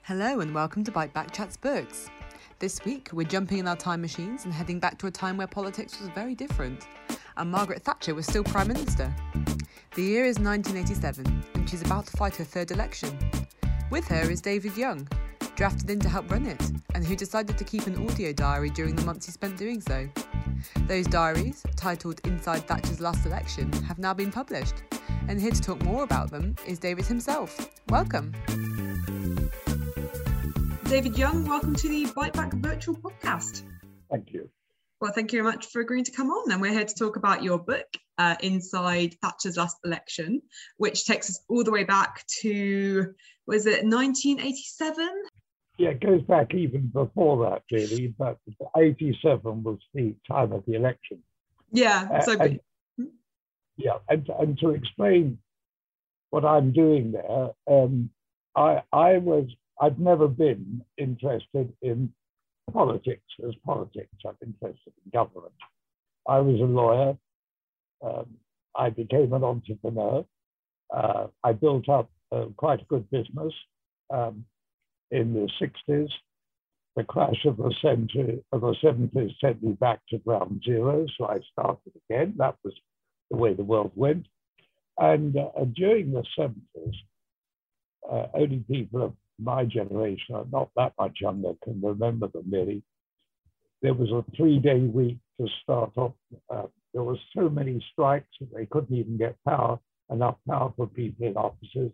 Hello and welcome to Bite Back Chats Books. This week we're jumping in our time machines and heading back to a time where politics was very different and Margaret Thatcher was still Prime Minister. The year is 1987 and she's about to fight her third election. With her is David Young, drafted in to help run it and who decided to keep an audio diary during the months he spent doing so. Those diaries, titled Inside Thatcher's Last Election, have now been published, and here to talk more about them is David himself. Welcome. David Young, welcome to the Bite Back Virtual Podcast. Thank you. Well, thank you very much for agreeing to come on. And we're here to talk about your book, Inside Thatcher's Last Election, which takes us all the way back to, was it 1987? Yeah, it goes back even before that, really, but 87 was the time of the election. Yeah. And to explain what I'm doing there, I've never been interested in politics as politics. I'm interested in government. I was a lawyer. I became an entrepreneur. I built up quite a good business in the 60s. The crash of the 70s sent me back to ground zero, so I started again. That was the way the world went. And during the 70s, only people of my generation, are not that much younger, can remember them really. There was a 3-day week to start off. There were so many strikes that they couldn't even get enough power for people in offices.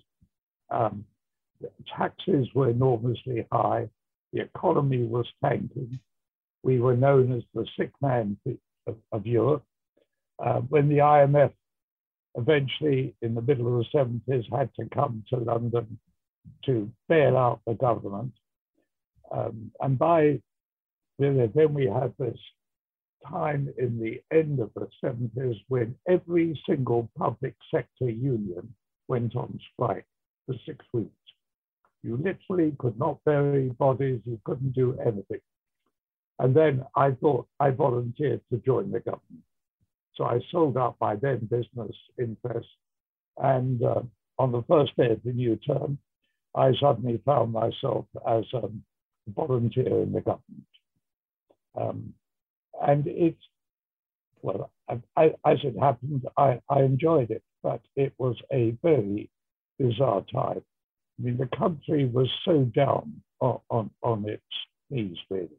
Taxes were enormously high. The economy was tanking. We were known as the sick man of Europe. When the IMF eventually, in the middle of the 70s, had to come to London to bail out the government. And then we had this time in the end of the 70s when every single public sector union went on strike for 6 weeks. You literally could not bury bodies, you couldn't do anything. And then I volunteered to join the government. So I sold out my then business interests. And on the first day of the new term, I suddenly found myself as a volunteer in the government. And it's, well, as it happened, I enjoyed it, but it was a very bizarre time. I mean, the country was so down on its knees, really.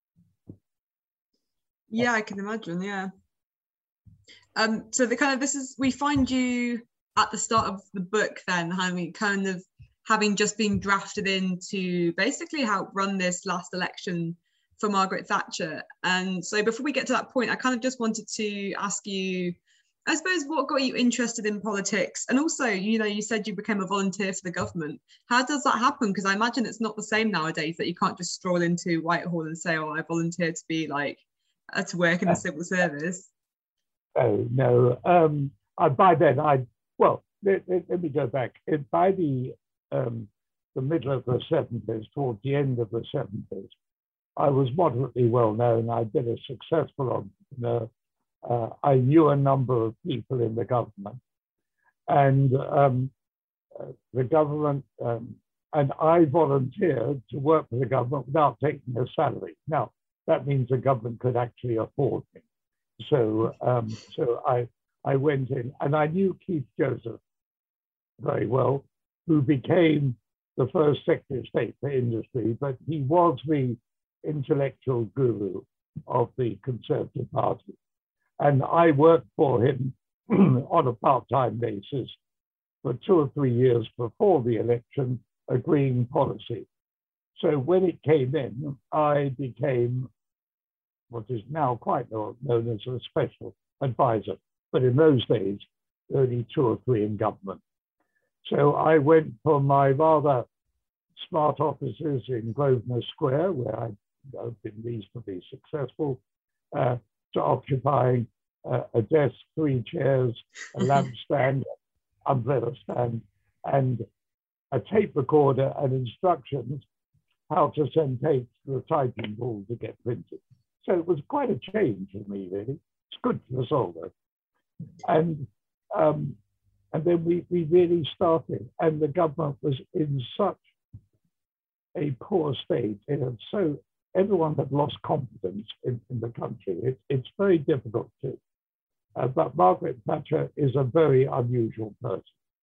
Yeah, I can imagine, yeah. So we find you at the start of the book then, having just been drafted in to basically help run this last election for Margaret Thatcher. And so before we get to that point, I kind of just wanted to ask you, I suppose, what got you interested in politics? And also, you said you became a volunteer for the government. How does that happen? Because I imagine it's not the same nowadays, that you can't just stroll into Whitehall and say, oh, I volunteered to be to work in the civil service. Oh, no. By then, let me go back. By the middle of the 70s, towards the end of the 70s, I was moderately well known. I'd been a successful entrepreneur. I knew a number of people in the government. And the government, and I volunteered to work for the government without taking a salary. Now, that means the government could actually afford me. So I went in, and I knew Keith Joseph very well, who became the first Secretary of State for Industry, but he was the intellectual guru of the Conservative Party. And I worked for him on a part-time basis for 2 or 3 years before the election, agreeing policy. So when it came in, I became what is now quite known as a special advisor. But in those days, only 2 or 3 in government. So I went from my rather smart offices in Grosvenor Square, where I've been reasonably successful, to occupying a desk, 3 chairs, a lamp stand, umbrella stand, and a tape recorder and instructions how to send tapes to the typing pool to get printed. So it was quite a change for me, really. It's good for the soul, though. And then we really started, and the government was in such a poor state. So everyone had lost confidence in the country. It's very difficult to. But Margaret Thatcher is a very unusual person,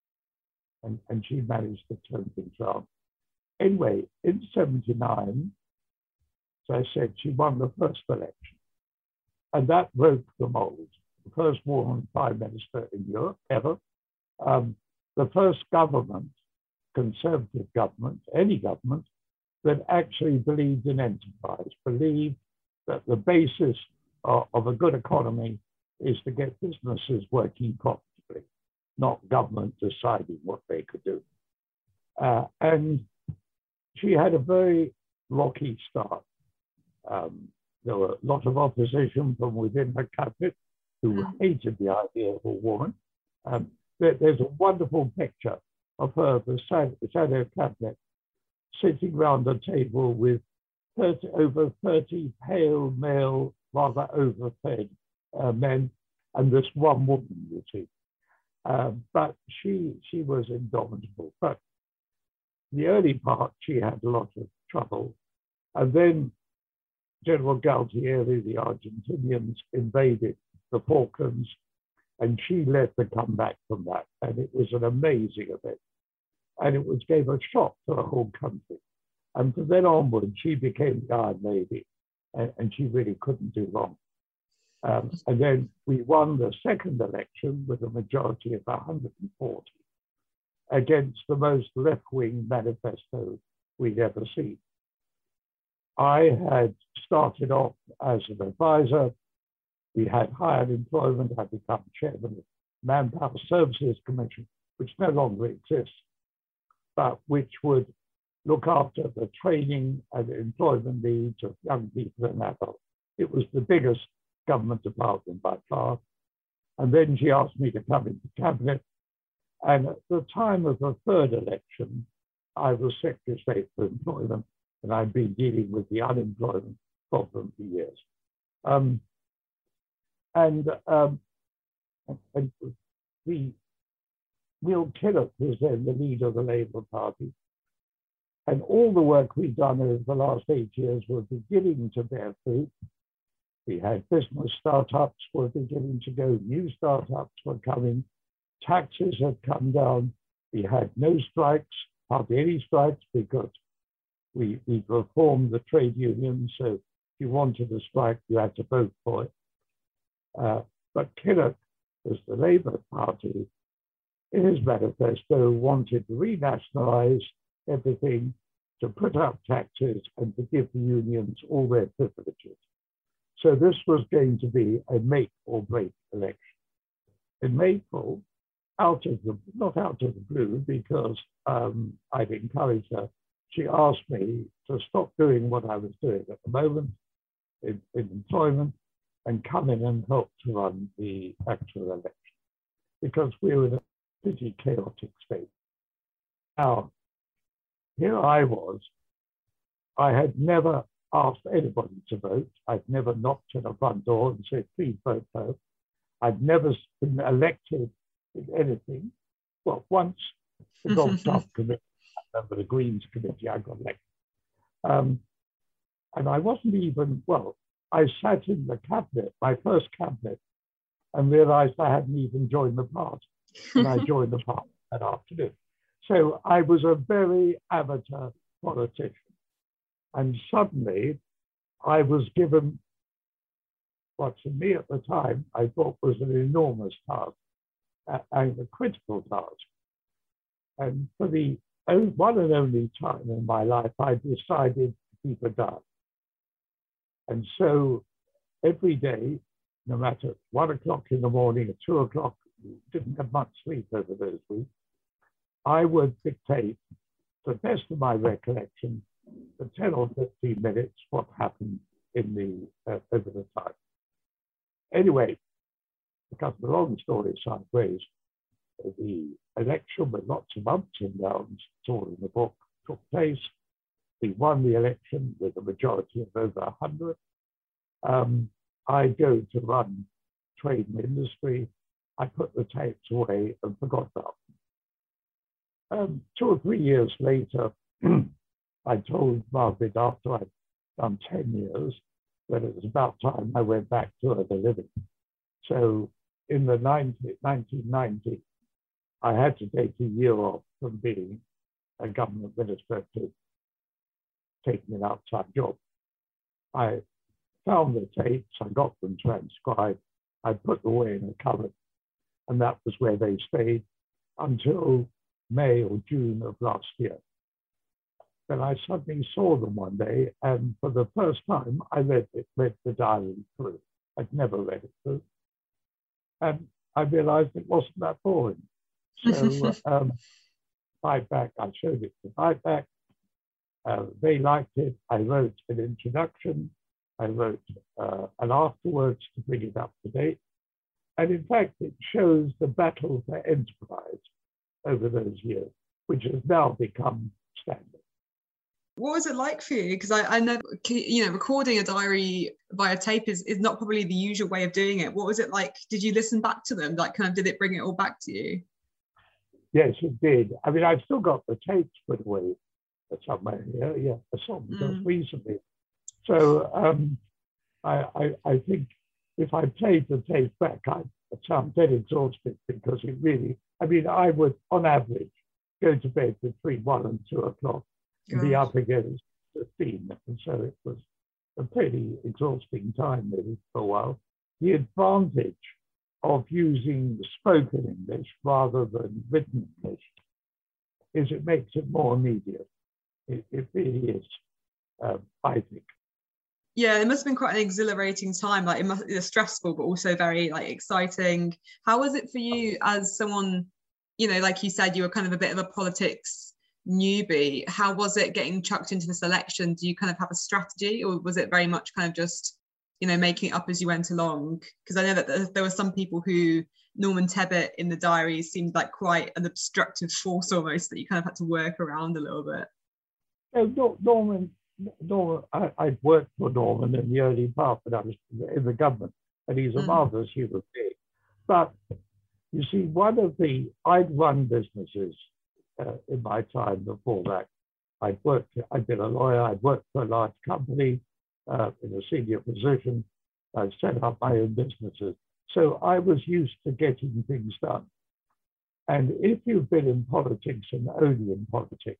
and she managed to turn things around. Anyway, in 79, as I said, she won the first election, and that broke the mold. The first woman prime minister in Europe ever. The first government, conservative government, any government, that actually believed in enterprise, believed that the basis of a good economy is to get businesses working profitably, not government deciding what they could do. And she had a very rocky start. There were a lot of opposition from within her cabinet who hated the idea of a woman. There's a wonderful picture of her, the shadow cabinet, sitting round a table with over 30 pale, male, rather overfed men, and this one woman, you see. But she was indomitable. But the early part, she had a lot of trouble. And then General Galtieri, the Argentinians, invaded the Falklands, and she led the comeback from that. And it was an amazing event. And it gave a shock to the whole country. And from then onward, she became the Iron Lady, and she really couldn't do wrong. And then we won the second election with a majority of 140 against the most left-wing manifesto we'd ever seen. I had started off as an advisor. We had high unemployment. I became chairman of the Manpower Services Commission, which no longer exists, but which would look after the training and employment needs of young people and adults. It was the biggest government department by far. And then she asked me to come into cabinet. And at the time of the third election, I was Secretary of State for Employment, and I'd been dealing with the unemployment problem for years. Neil Kinnock was then the leader of the Labour Party. And all the work we'd done over the last 8 years was beginning to bear fruit. We had business startups were beginning to go, new startups were coming, taxes had come down. We had no strikes, hardly any strikes, because we reformed the trade union. So if you wanted a strike, you had to vote for it. But Kinnock, as the Labour Party, in his manifesto, wanted to renationalise everything, to put up taxes, and to give the unions all their privileges. So this was going to be a make or break election. In April, not out of the blue, because I'd encouraged her, she asked me to stop doing what I was doing at the moment in employment and come in and help to run the actual election, because we were in a pretty chaotic state. Now, here I was. I had never asked anybody to vote. I'd never knocked on a front door and said, please vote for her. I'd never been elected in anything. Well, once the Gulf Committee, I remember the Greens Committee, I got elected. And I wasn't even, well, I sat in the cabinet, my first cabinet, and realized I hadn't even joined the party. And I joined the party that afternoon. So I was a very amateur politician. And suddenly I was given what to me at the time I thought was an enormous task and a critical task. And for the one and only time in my life, I decided to keep a diary. And so every day, no matter 1 o'clock in the morning or 2 o'clock, didn't have much sleep over those weeks, I would dictate, to the best of my recollection, for 10 or 15 minutes what happened in the over the time. Anyway, to cut the long story sideways, the election with lots of ups and downs, it's all in the book, took place. We won the election with a majority of over 100. I go to run trade and industry. I put the tapes away and forgot about them. 2 or 3 years later, I told Margaret after I'd done 10 years that it was about time I went back to earn a living. So in the 1990, I had to take a year off from being a government minister to taking an outside job. I found the tapes, I got them transcribed, I put them away in a cupboard, and that was where they stayed until May or June of last year. Then I suddenly saw them one day, and for the first time, I read the diary through. I'd never read it through. And I realized it wasn't that boring. So Fight Back, I showed it to Fight Back. They liked it. I wrote an introduction. I wrote an afterwards to bring it up to date. And in fact, it shows the battle for enterprise over those years, which has now become standard. What was it like for you? Because I know, recording a diary via tape is not probably the usual way of doing it. What was it like? Did you listen back to them? Like, kind of, did it bring it all back to you? Yes, it did. I mean, I've still got the tapes put away somewhere here. Yeah, I saw them just recently. So I think if I played the tape back, I'd sound dead exhausted because it really, I mean, I would, on average, go to bed between 1 and 2 o'clock and be up again at 15. And so it was a pretty exhausting time really for a while. The advantage of using spoken English rather than written English is it makes it more immediate. It really is, I think. Yeah, it must have been quite an exhilarating time. Like, it was stressful, but also very exciting. How was it for you as someone, like you said, you were kind of a bit of a politics newbie? How was it getting chucked into this election? Do you kind of have a strategy, or was it very much kind of just, making it up as you went along? Because I know that there were some people who Norman Tebbit in the diary seemed like quite an obstructive force almost, that you kind of had to work around a little bit. Norman, I'd worked for Norman in the early part, but I was in the government, and he's a marvelous human being. But you see, I'd run businesses in my time before that. I'd been a lawyer, I'd worked for a large company in a senior position, I'd set up my own businesses. So I was used to getting things done. And if you've been in politics and only in politics,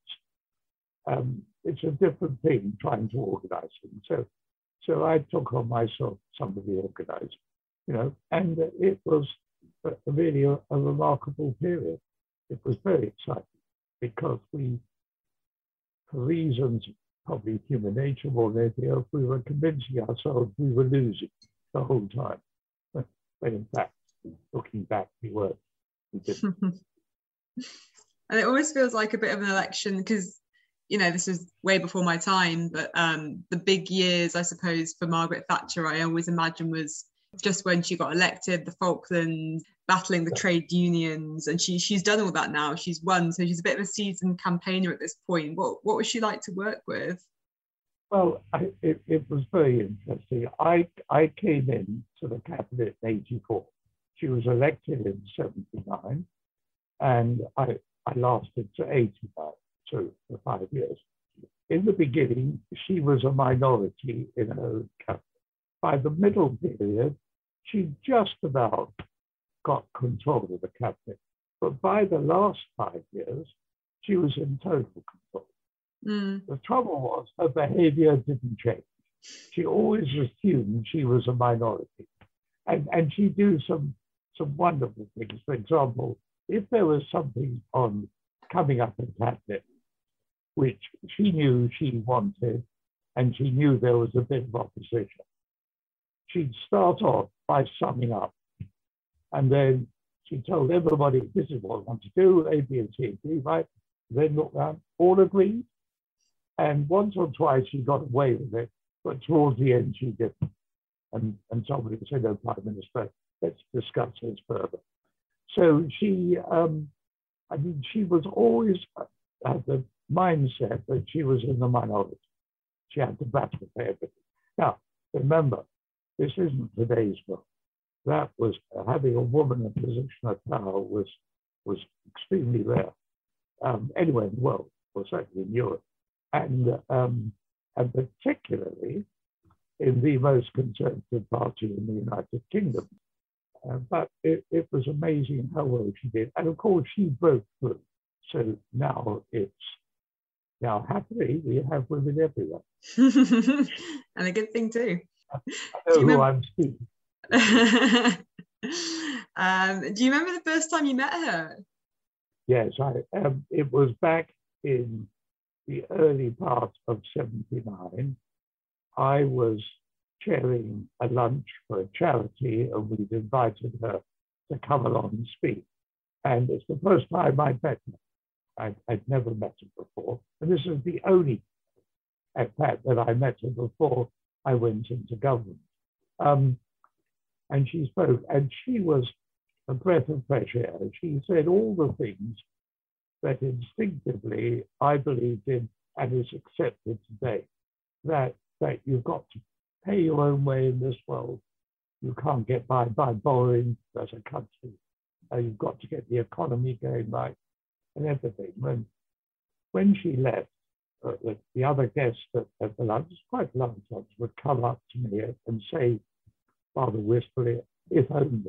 it's a different thing trying to organize things. So I took on myself some of the organizing, and it was really a remarkable period. It was very exciting because we, for reasons probably human nature more than anything else, we were convincing ourselves we were losing the whole time. But in fact, looking back, we didn't. And it always feels like a bit of an election because, this was way before my time, but the big years, I suppose, for Margaret Thatcher, I always imagine was just when she got elected, the Falklands, battling the trade unions, and she's done all that now. She's won, so she's a bit of a seasoned campaigner at this point. What was she like to work with? Well, it was very interesting. I came in to the cabinet in 84. She was elected in 79, and I lasted to 89, so for 5 years. In the beginning, she was a minority in her own cabinet. By the middle period, she just about got control of the cabinet. But by the last 5 years, she was in total control. The trouble was her behavior didn't change. She always assumed she was a minority. And she'd do some wonderful things. For example, if there was something coming up in cabinet, which she knew she wanted, and she knew there was a bit of opposition, she'd start off by summing up. And then she told everybody, this is what I want to do, A, B, and C, and D, right? Then look around, all agreed. And once or twice she got away with it, but towards the end she didn't. And somebody said, no, Prime Minister, let's discuss this further. So she was always had the mindset that she was in the minority. She had to battle for everything. Now, remember, this isn't today's world. That was having a woman in a position of power was extremely rare. Anywhere in the world, or certainly in Europe. and particularly in the most conservative party in the United Kingdom. But it was amazing how well she did. And of course, she broke through. So now happily, we have women everywhere. And a good thing too. I know who I'm speaking. Do you remember the first time you met her? Yes, it was back in the early part of '79. I was chairing a lunch for a charity, and we'd invited her to come along and speak. And it's the first time I'd met her. I'd never met her before. And this is the only fact that I met her before I went into government. And she spoke, and she was a breath of fresh air. She said all the things that instinctively I believed in and is accepted today, that you've got to pay your own way in this world. You can't get by borrowing as a country. You've got to get the economy going right and everything. When she left, the other guests at the lunch, quite large lunch, would come up to me and say, rather wistfully, if only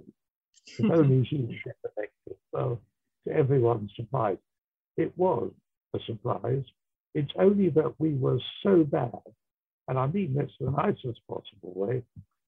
she would get elected. Well, to everyone's surprise, it was a surprise. It's only that we were so bad, and I mean this in the nicest possible way,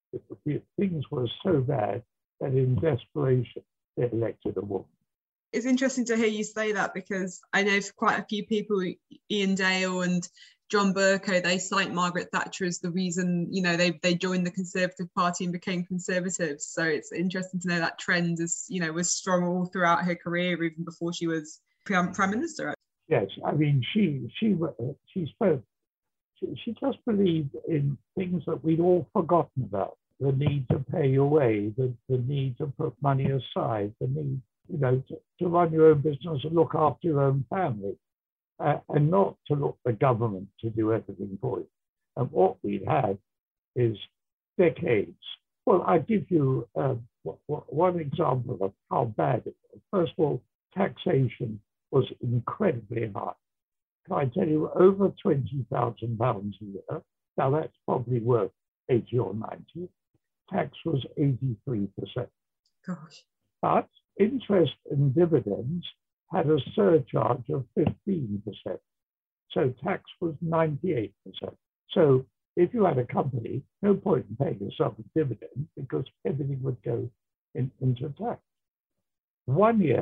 things were so bad that in desperation, they elected a woman. It's interesting to hear you say that, because I know for quite a few people, Ian Dale and John Bercow, they cite Margaret Thatcher as the reason, they joined the Conservative Party and became Conservatives. So it's interesting to know that trend is, was strong all throughout her career, even before she was Prime Minister. Yes, I mean, she spoke. She just believed in things that we'd all forgotten about. The need to pay your way, the need to put money aside, the need, to run your own business and look after your own family. And not to look the government to do everything for you. And what we've had is decades. Well, I give you one example of how bad it was. First of all, taxation was incredibly high. Can I tell you, over £20,000 a year, now that's probably worth 80 or 90, tax was 83%. Gosh. But interest and dividends had a surcharge of 15%. So tax was 98%. So if you had a company, no point in paying yourself a dividend because everything would go into tax. One year,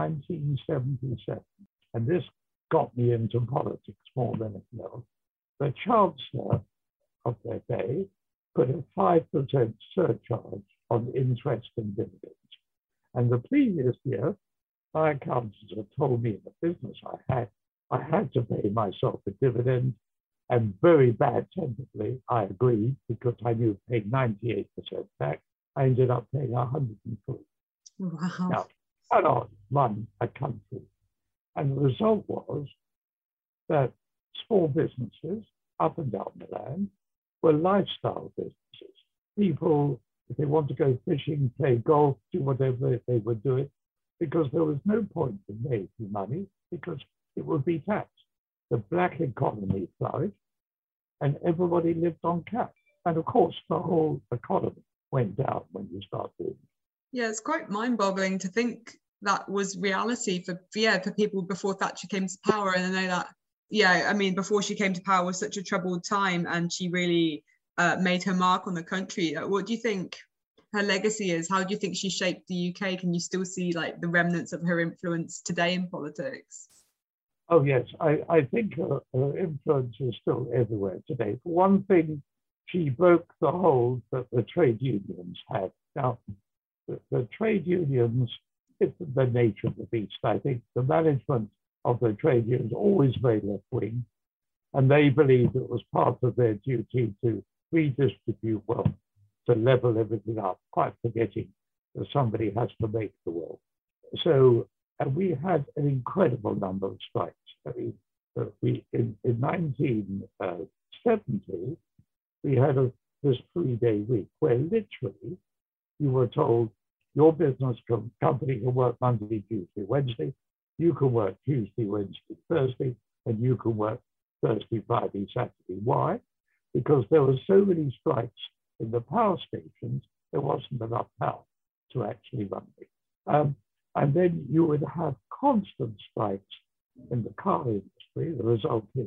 1977, and this got me into politics more than anything else, the Chancellor of their day put a 5% surcharge on interest and dividends. And the previous year, my accountants had told me in the business I had to pay myself a dividend, and very bad temperedly, I agreed because I knew paying 98% tax. I ended up paying 103%. Wow. Now, I cannot run a country. And the result was that small businesses up and down the land were lifestyle businesses. People, if they want to go fishing, play golf, do whatever they were doing, because there was no point in making money because it would be taxed. The black economy flourished and everybody lived on cash. And of course, the whole economy went down when you start doing it. Yeah, it's quite mind-boggling to think that was reality for people before Thatcher came to power. And I know that, before she came to power was such a troubled time, and she really made her mark on the country. What do you think her legacy is? How do you think she shaped the UK? Can you still see the remnants of her influence today in politics? Oh yes, I think her influence is still everywhere today. For one thing, she broke the hold that the trade unions had. Now, the trade unions, it's the nature of the beast. I think the management of the trade unions always very left-wing, and they believed it was part of their duty to redistribute wealth, to level everything up, quite forgetting that somebody has to make the wealth. So we had an incredible number of strikes. In 1970, we had this 3-day week where literally you were told your business company can work Monday, Tuesday, Wednesday, you can work Tuesday, Wednesday, Thursday, and you can work Thursday, Friday, Saturday. Why? Because there were so many strikes in the power stations, there wasn't enough power to actually run it. And then you would have constant strikes in the car industry. The result is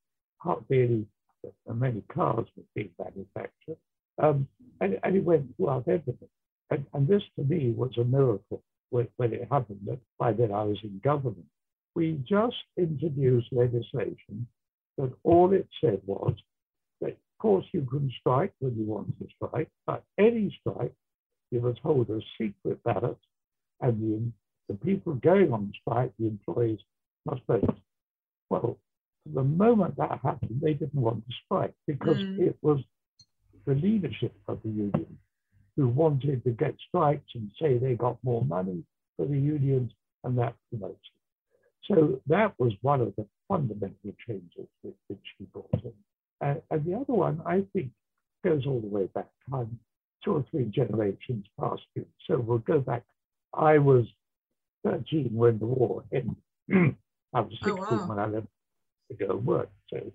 hardly many cars were being manufactured. And it went throughout everything. And this to me was a miracle when it happened. By then I was in government. We just introduced legislation that all it said was that, of course, you can strike when you want to strike, but any strike, you must hold a secret ballot, and the people going on strike, the employees, must vote. Well, the moment that happened, they didn't want to strike because it was the leadership of the union who wanted to get strikes and say they got more money for the unions, and that promotes it. So that was one of the fundamental changes which she brought in. And the other one, I think, goes all the way back time, 2 or 3 generations past you. So we'll go back. I was 13 when the war ended. I was 16 when I left to go and work. So,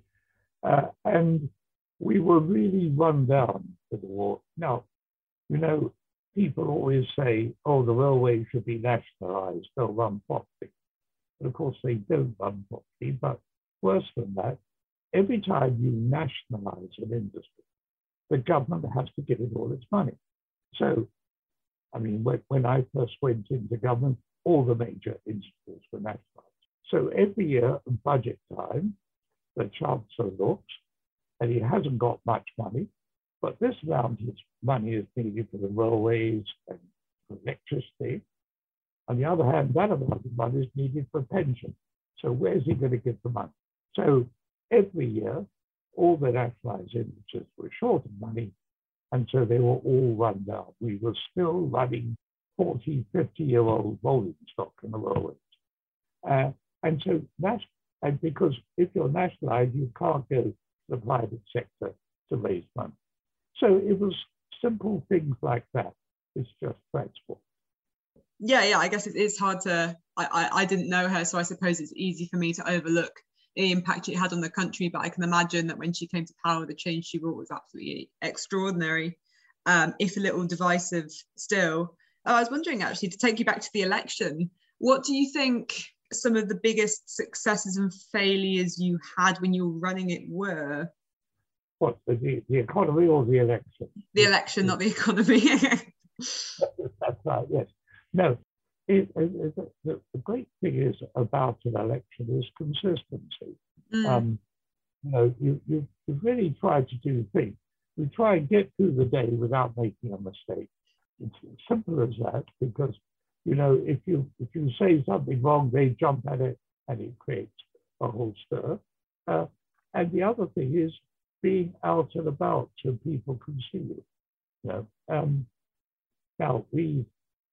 and we were really run down for the war. Now, you know, people always say, oh, the railway should be nationalized, they'll run properly. But of course, they don't run properly. But worse than that, every time you nationalize an industry, the government has to give it all its money. So, I mean, when I first went into government, all the major industries were nationalized. So every year at budget time, the chancellor looks, and he hasn't got much money, but this amount of money is needed for the railways and for electricity. On the other hand, that amount of money is needed for pension. So where's he going to get the money? So every year, all the nationalized industries were short of money, and so they were all run down. We were still running 40, 50-year-old rolling stock in the railways. And so and because if you're nationalized, you can't go to the private sector to raise money. So it was simple things like that. It's just transport. Yeah, I guess it's hard to, I didn't know her, so I suppose it's easy for me to overlook the impact it had on the country, but I can imagine that when she came to power, the change she brought was absolutely extraordinary, if a little divisive still. I was wondering, actually, to take you back to the election, what do you think some of the biggest successes and failures you had when you were running it were? What, the economy or the election? The election, not the economy. That's right, yes. No, the great thing is about an election is consistency. You know, you really try to do things. We try and get through the day without making a mistake. It's as simple as that, because, you know, if you say something wrong, they jump at it and it creates a whole stir. And the other thing is being out and about so people can see you. You know? Now, we've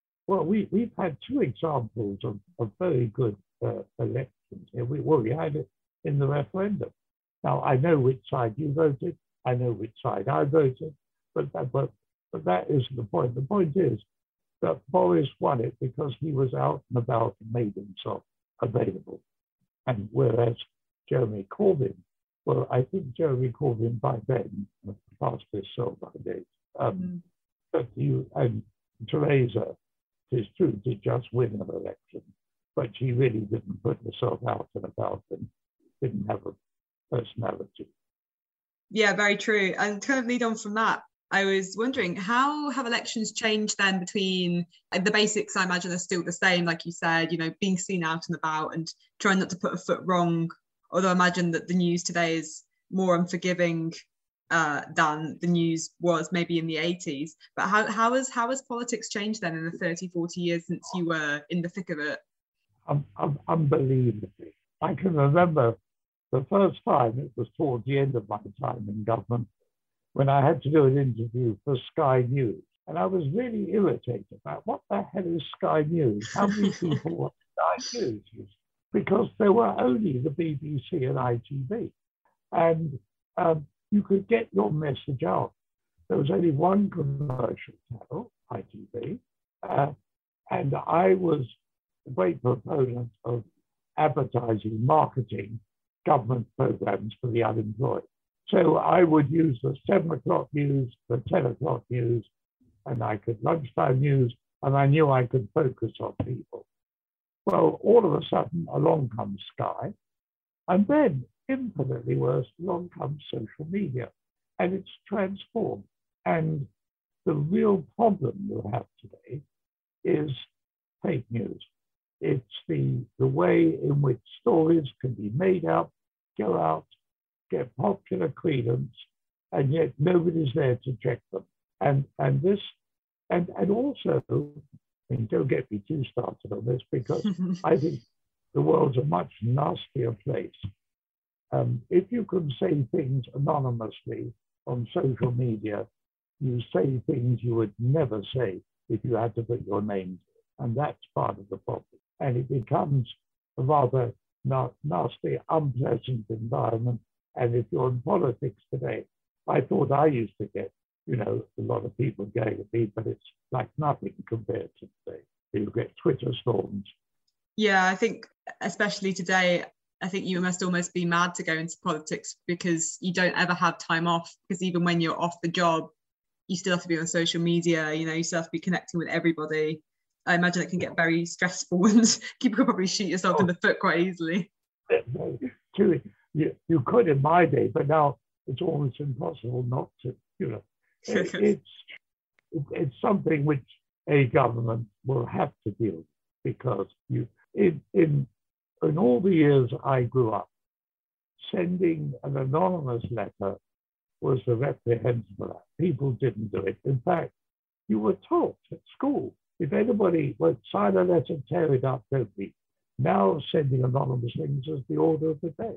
had 2 examples of very good elections. We had it in the referendum. Now, I know which side you voted. I know which side I voted, but that isn't the point. The point is that Boris won it because he was out and about and made himself available. And whereas Jeremy Corbyn, well, I think Jeremy Corbyn by then passed his sell-by date. But and Theresa, it is true, did just win an election, but she really didn't put herself out and about and didn't have a personality. Yeah, very true. And to kind of lead on from that, I was wondering, how have elections changed then between the basics? I imagine are still the same, like you said, you know, being seen out and about and trying not to put a foot wrong. Although I imagine that the news today is more unforgiving than the news was maybe in the 80s. But how has politics changed then in the 30, 40 years since you were in the thick of it? Unbelievably. I can remember the first time, it was towards the end of my time in government, when I had to do an interview for Sky News. And I was really irritated about what the hell is Sky News? How many people watch Sky News? Because there were only the BBC and ITV. And you could get your message out. There was only one commercial channel, ITV, and I was a great proponent of advertising, marketing government programs for the unemployed. So I would use the 7 o'clock news, the 10 o'clock news, and I could lunchtime news, and I knew I could focus on people. Well, all of a sudden, along comes Sky, and then, infinitely worse, along comes social media, and it's transformed. And the real problem you have today is fake news. It's the way in which stories can be made up, go out, get popular credence, and yet nobody's there to check them. And also, I mean, don't get me too started on this, because I think the world's a much nastier place. If you can say things anonymously on social media, you say things you would never say if you had to put your name to it. And that's part of the problem. And it becomes a rather nasty, unpleasant environment. And if you're in politics today, I thought I used to get, a lot of people going at me, but it's like nothing compared to today. You get Twitter storms. Yeah, I think especially today, I think you must almost be mad to go into politics, because you don't ever have time off, because even when you're off the job, you still have to be on social media, you still have to be connecting with everybody. I imagine it can get very stressful, and you could probably shoot yourself in the foot quite easily. You could in my day, but now it's almost impossible not to, It's something which a government will have to deal with, because in all the years I grew up, sending an anonymous letter was a reprehensible act. People didn't do it. In fact, you were taught at school, if anybody would sign a letter, tear it up, don't read. Now sending anonymous things is the order of the day.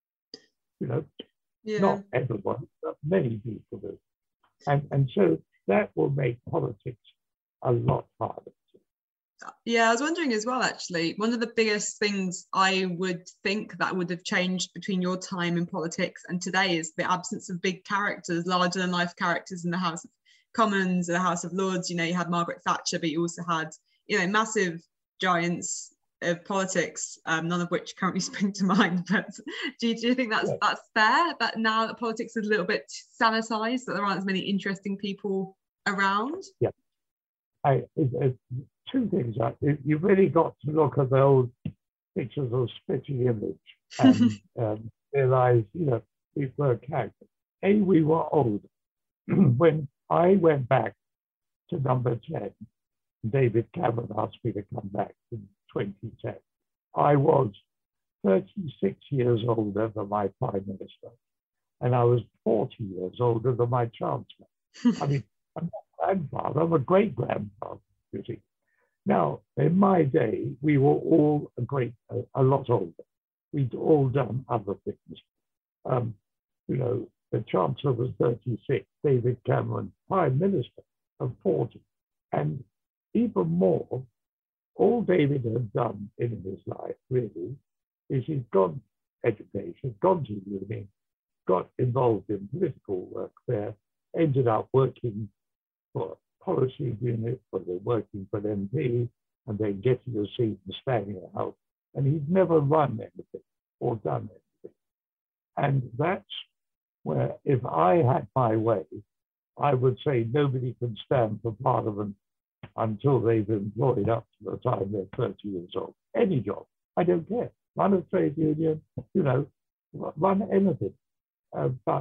Not everyone, but many people do. And so that will make politics a lot harder. Yeah, I was wondering as well, actually, one of the biggest things I would think that would have changed between your time in politics and today is the absence of big characters, larger than life characters in the House of Commons, the House of Lords. You had Margaret Thatcher, but you also had, massive giants of politics, none of which currently spring to mind. But do you think that's fair, that now that politics is a little bit sanitized, that there aren't as many interesting people around? Yeah. Two things. You've really got to look at the old pictures of Spitting Image and realize, we were characters. We were old. When I went back to number 10, David Cameron asked me to come back in 2010. I was 36 years older than my Prime Minister, and I was 40 years older than my Chancellor. I mean, I'm not a grandfather, I'm a great-grandfather, you see. Now, in my day, we were all a lot older. We'd all done other things. The Chancellor was 36, David Cameron, Prime Minister of 40. And even more, all David had done in his life, really, is he'd gone to education, gone to uni, got involved in political work there, ended up working for a policy unit, where they're working for an MP, and then getting a seat and staying out. And he'd never run anything or done anything. And that's where, if I had my way, I would say nobody can stand for Parliament until they've employed up to the time they're 30 years old. Any job, I don't care. Run a trade union, run anything. But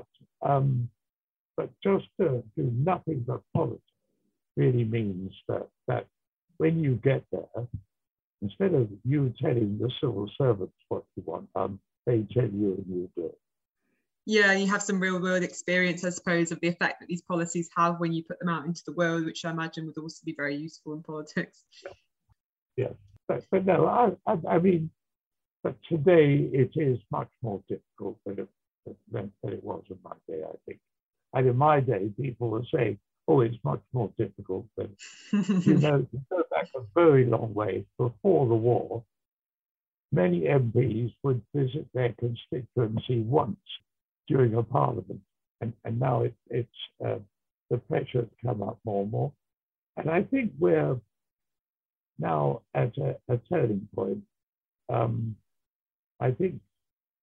just to do nothing but politics really means that when you get there, instead of you telling the civil servants what you want done, they tell you and you do it. Yeah, you have some real world experience, I suppose, of the effect that these policies have when you put them out into the world, which I imagine would also be very useful in politics. Yeah, but no, I mean, but today it is much more difficult than it was in my day, I think. And in my day, people were saying, oh, it's much more difficult. But, to go back a very long way, before the war, many MPs would visit their constituency once during a parliament. And now it's the pressure has come up more and more. And I think we're now at a turning point. I think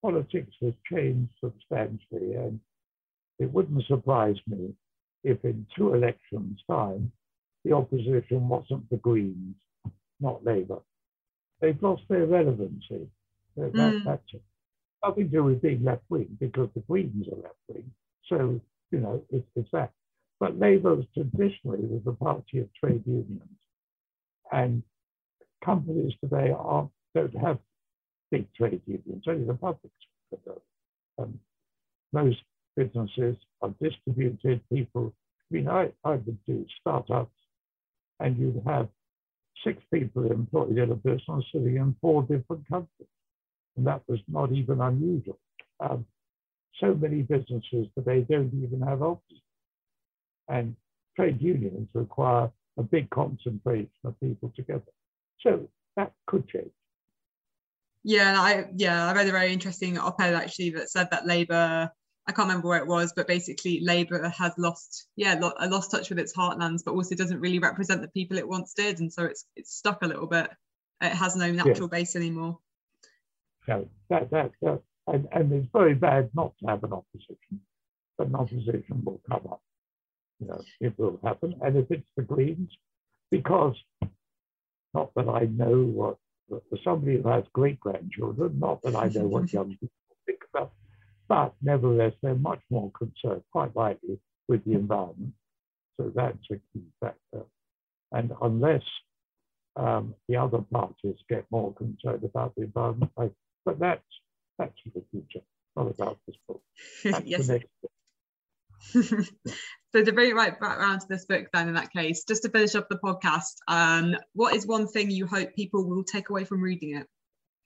politics has changed substantially, and it wouldn't surprise me if in 2 elections' time, the opposition wasn't the Greens, not Labour. They've lost their relevancy. That's it. Nothing to do with being left-wing, because the Greens are left-wing. So, it's that. But Labour traditionally was the party of trade unions. And companies today don't have big trade unions, only the public sector does. Most businesses are distributed. People, I would do startups, and you'd have 6 people employed in a business sitting in 4 different countries. And that was not even unusual. So many businesses today don't even have offices. And trade unions require a big concentration of people together. So that could change. Yeah, I read a very interesting op-ed actually that said that Labour, I can't remember where it was, but basically Labour has lost touch with its heartlands, but also doesn't really represent the people it once did, and so it's stuck a little bit. It has no natural base anymore. So and it's very bad not to have an opposition, but an opposition will come up. It will happen, and if it's the Greens, because not that I know what, for somebody who has great-grandchildren, not that I know what young people think about, but nevertheless, they're much more concerned, quite rightly, with the environment. So that's a key factor. And unless the other parties get more concerned about the environment, but that's for the future, not about this book. That's yes. The next book. So to bring it right back around to this book then, in that case, just to finish up the podcast, what is one thing you hope people will take away from reading it?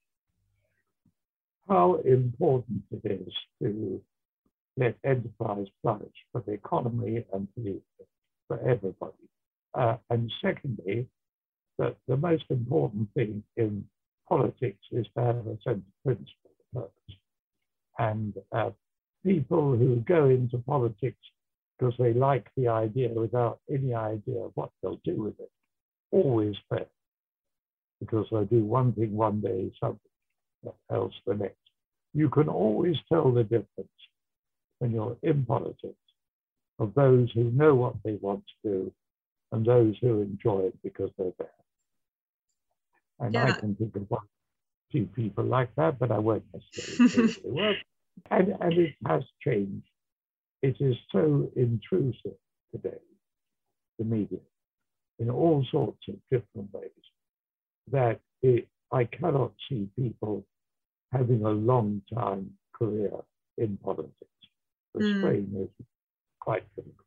How important it is to let enterprise flourish for the economy and for everybody. And secondly, that the most important thing in politics is to have a sense of principle and purpose. And people who go into politics because they like the idea without any idea of what they'll do with it, always fail. Because they'll do one thing one day, something else the next. You can always tell the difference when you're in politics of those who know what they want to do and those who enjoy it because they're there. And I can think of 2 people like that, but I won't necessarily say they were. And it has changed. It is so intrusive today, the media, in all sorts of different ways, that I cannot see people having a long time career in politics. The strain is quite critical.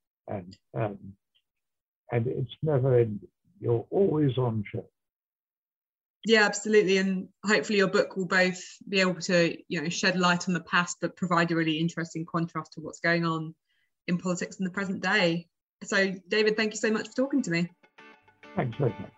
And it's never ending. You're always on show. Yeah, absolutely. And hopefully your book will both be able to, shed light on the past, but provide a really interesting contrast to what's going on in politics in the present day. So, David, thank you so much for talking to me. Thanks very much.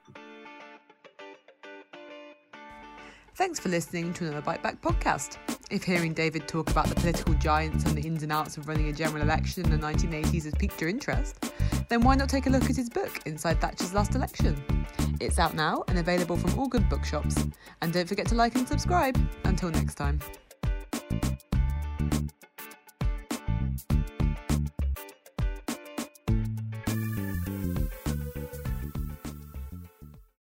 Thanks for listening to another Bite Back podcast. If hearing David talk about the political giants and the ins and outs of running a general election in the 1980s has piqued your interest, then why not take a look at his book, Inside Thatcher's Last Election? It's out now and available from all good bookshops. And don't forget to like and subscribe. Until next time.